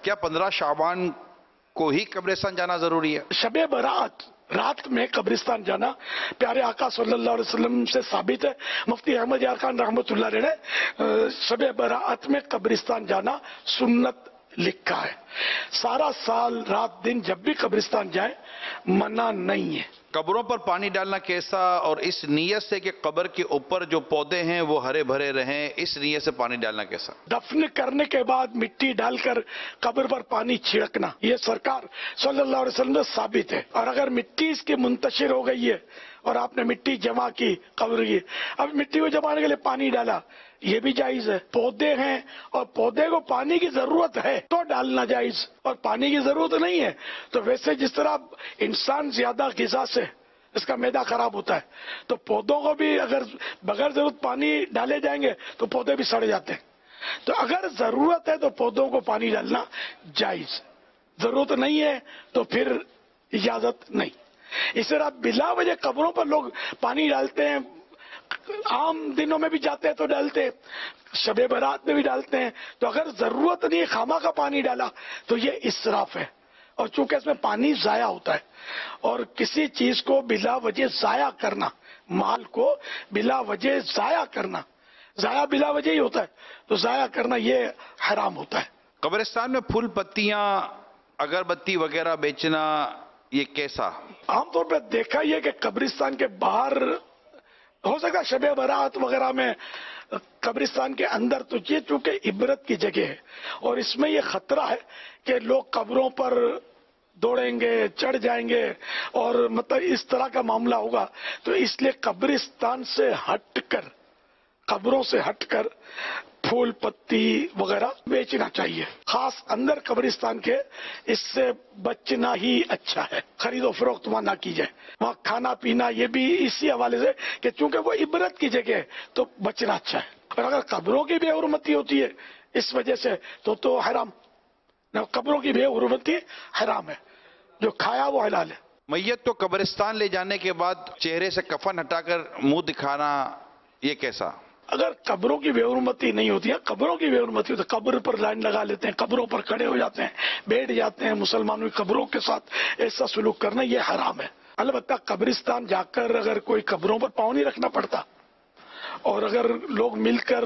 کیا 15 شعبان کو ہی قبرستان جانا ضروری ہے؟ شب برات رات میں قبرستان جانا پیارے آقا صلی اللہ علیہ وسلم سے ثابت ہے. مفتی احمد یار خان رحمۃ اللہ علیہ نے شب برات میں قبرستان جانا سنت لکھا ہے. سارا سال رات دن جب بھی قبرستان جائیں منع نہیں ہے. قبروں پر پانی ڈالنا کیسا، اور اس نیت سے کہ قبر کے اوپر جو پودے ہیں وہ ہرے بھرے رہیں، اس نیت سے پانی ڈالنا کیسا؟ دفن کرنے کے بعد مٹی ڈال کر قبر پر پانی چھڑکنا یہ سرکار صلی اللہ علیہ وسلم سے ثابت ہے. اور اگر مٹی اس کی منتشر ہو گئی ہے اور آپ نے مٹی جمع کی قبر کی، اب مٹی کو جمانے کے لیے پانی ڈالا، یہ بھی جائز ہے. پودے ہیں اور پودے کو پانی کی ضرورت ہے تو ڈالنا جائز، اور پانی کی ضرورت نہیں ہے تو ویسے جس طرح انسان زیادہ غذا سے اس کا معدہ خراب ہوتا ہے تو پودوں کو بھی اگر بغیر ضرورت پانی ڈالے جائیں گے تو پودے بھی سڑ جاتے ہیں. تو اگر ضرورت ہے تو پودوں کو پانی ڈالنا جائز، ضرورت نہیں ہے تو پھر اجازت نہیں. اس طرح بلا وجہ قبروں پر لوگ پانی ڈالتے ہیں، عام دنوں میں بھی جاتے ہیں تو ڈالتے ہیں، شب برات میں بھی ڈالتے ہیں. تو اگر ضرورت نہیں خواہ کا پانی ڈالا تو یہ اسراف ہے. اور چونکہ اس میں پانی ضائع ہوتا ہے، اور کسی چیز کو بلا وجہ ضائع کرنا، مال کو بلا وجہ ضائع کرنا، ضائع بلا وجہ ہی ہوتا ہے، تو ضائع کرنا یہ حرام ہوتا ہے. قبرستان میں پھول پتیاں اگربتی وغیرہ بیچنا یہ کیسا؟ عام طور پہ دیکھا یہ کہ قبرستان کے باہر ہو سکتا شب برات وغیرہ میں، قبرستان کے اندر تو یہ چونکہ عبرت کی جگہ ہے اور اس میں یہ خطرہ ہے کہ لوگ قبروں پر دوڑیں گے، چڑھ جائیں گے اور مطلب اس طرح کا معاملہ ہوگا. تو اس لیے قبرستان سے ہٹ کر، قبروں سے ہٹ کر پھول پتی وغیرہ بیچنا چاہیے، خاص اندر قبرستان کے. اس سے بچنا ہی اچھا ہے، خرید و فروخت وہاں نہ کی جائے. وہاں کھانا پینا یہ بھی اسی حوالے سے کہ چونکہ وہ عبرت کی جگہ ہے تو بچنا اچھا ہے. اور اگر قبروں کی بے حرمتی ہوتی ہے اس وجہ سے تو حرام. قبروں کی بے حرمتی حرام ہے، جو کھایا وہ حلال ہے. میت کو قبرستان لے جانے کے بعد چہرے سے کفن ہٹا کر منہ دکھانا یہ کیسا؟ اگر قبروں کی بے حرمتی نہیں ہوتی ہے، قبروں کی بے حرمتی ہوتی ہے، قبر پر لائن لگا لیتے ہیں، قبروں پر کھڑے ہو جاتے ہیں، بیٹھ جاتے ہیں، مسلمانوں کی قبروں کے ساتھ ایسا سلوک کرنا یہ حرام ہے. البتہ قبرستان جا کر اگر کوئی قبروں پر پاؤں نہیں رکھنا پڑتا اور اگر لوگ مل کر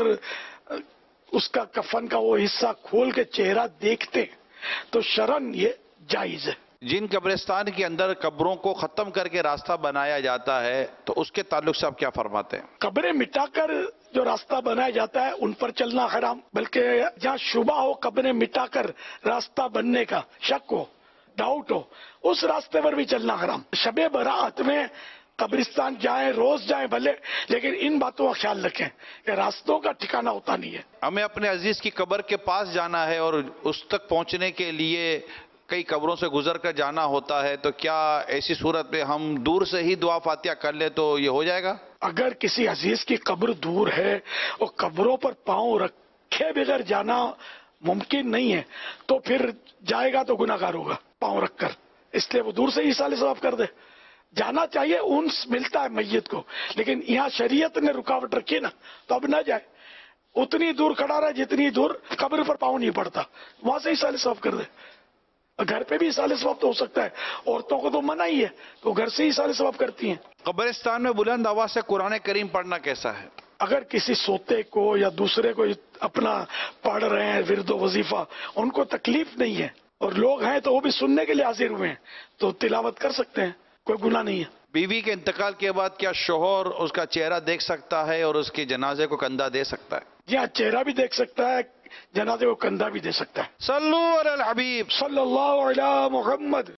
اس کا کفن کا وہ حصہ کھول کے چہرہ دیکھتے تو شرعاً یہ جائز ہے. جن قبرستان کے اندر قبروں کو ختم کر کے راستہ بنایا جاتا ہے تو اس کے تعلق سے آپ کیا فرماتے ہیں؟ قبریں مٹا کر جو راستہ بنایا جاتا ہے ان پر چلنا حرام، بلکہ جہاں شبہ ہو قبریں مٹا کر راستہ بننے کا، شک ہو، ڈاؤٹ ہو، اس راستے پر بھی چلنا حرام. شب برات میں قبرستان جائیں، روز جائیں بھلے، لیکن ان باتوں کا خیال رکھیں کہ راستوں کا ٹھکانہ ہوتا نہیں ہے. ہمیں اپنے عزیز کی قبر کے پاس جانا ہے اور اس تک پہنچنے کے لیے کئی قبروں سے گزر کر جانا ہوتا ہے، تو کیا ایسی صورت میں ہم دور سے ہی دعا فاتحہ کر لیں تو یہ ہو جائے گا؟ اگر کسی عزیز کی قبر دور ہے اور قبروں پر پاؤں رکھے بغیر جانا ممکن نہیں ہے تو پھر جائے گا تو گناہ گار ہوگا پاؤں رکھ کر. اس لیے وہ دور سے ہی ایصال ثواب کر دے. جانا چاہیے، انس ملتا ہے میت کو، لیکن یہاں شریعت نے رکاوٹ رکھی نا تو اب نہ جائے. اتنی دور کھڑا رہا جتنی دور قبر پر پاؤں نہیں پڑتا، وہاں سے ایصال ثواب کر دے. گھر پہ بھی ایصال ثواب تو ہو سکتا ہے، عورتوں کو تو منع ہی ہے تو گھر سے ہی ایصال ثواب کرتی ہیں. قبرستان میں بلند آواز سے قرآن کریم پڑھنا کیسا ہے؟ اگر کسی سوتے کو یا دوسرے کو اپنا پڑھ رہے ہیں ورد و وظیفہ، ان کو تکلیف نہیں ہے اور لوگ ہیں تو وہ بھی سننے کے لیے حاضر ہوئے ہیں تو تلاوت کر سکتے ہیں، کوئی گناہ نہیں ہے. بیوی کے انتقال کے بعد کیا شوہر اس کا چہرہ دیکھ سکتا ہے اور اس کے جنازے کو کندھا دے سکتا ہے؟ جی ہاں، چہرہ بھی دیکھ سکتا ہے، جنازے کو کندھا بھی دے سکتا ہے. صلو علی الحبیب صلی اللہ علیہ محمد.